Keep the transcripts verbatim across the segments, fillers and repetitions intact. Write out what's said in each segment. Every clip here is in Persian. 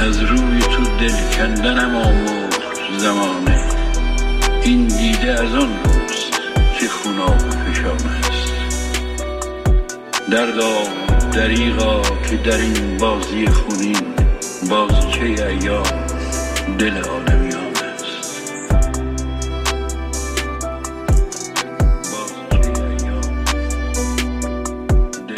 از روی تو دل کندنم آمرد زمانه. این دیده از آن روست که خوناب فشان است. دردا دریغا که در این بازی خونین بازیچه ایام دل آدمیان است. بازیچه ایام دل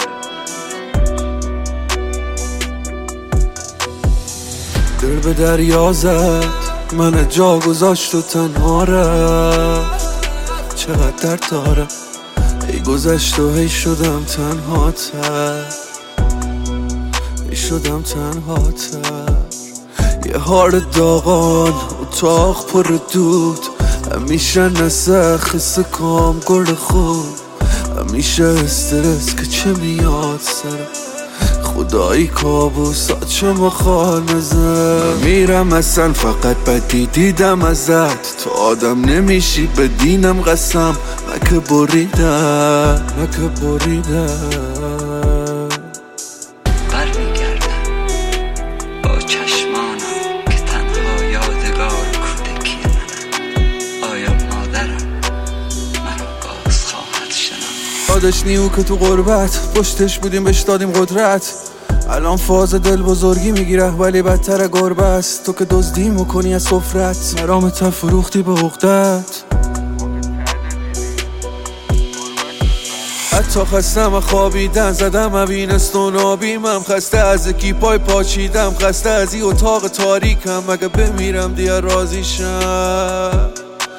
دل به دریا زد، من جا گذاشت و تنها رفت. چقدر درد دارم، ای گذشت و هی شدم تنها تر، ای شدم تنها تر. یه هار داغان اتاق پر دود، همیشه نسخ خسته کام گرد خوب، همیشه استرس که چه میاد سرم. خدایی کابوسات چه مخانزه. میرم اصلا فقط بدی دیدم ازت، تو آدم نمیشی به دینم قسم. من که بریدم، من که بریدم. برمیگردم با چشمانم که تنها یادگار کودکی منم. آیا مادرم منو باز خواهد شناخت؟ یادش نیو که تو غربت پشتش بودیم بهش دادیم قدرت. الان فاز دل بزرگی میگیره ولی بدتر گربه است. تو که دزدی میکنی از سفرت، مرامت فروختی به عقدت. حتی خستم و خوابیدن زدم و بینستون آبیمم. خسته از کیپای پاچیدم، خسته از این اتاق تاریکم. مگه بمیرم دیگه راضی شم؟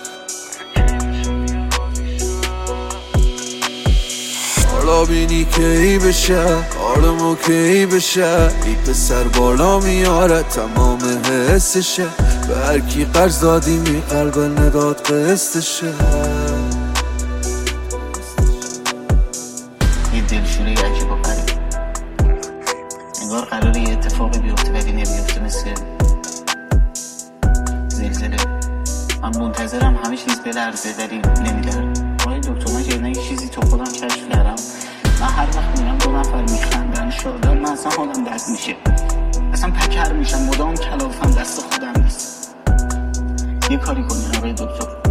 حالا بینی که ای بشه، حالمو که ای بشه. ای پسر بالا میاره تمام حسشه. به هر کی قرض دادی می قلب نداد قسطشه. یه دلشوره عجیب و غریب، انگار قراره یه اتفاقی بیفته ولی نمیفته، مثل زلزله. من منتظرم همه چیز بلرزه ولی نمیلرزه. آقای دکتر من جدیدن یه چیزی تو خودم کشف کردم. من هر وقت میرم دو نفر میخندن شادم، من اصلا حالم بد میشه، اصلا پکر میشم، مدام کلافم دست خودم نیست. یه کاری کنین آقای دکتر.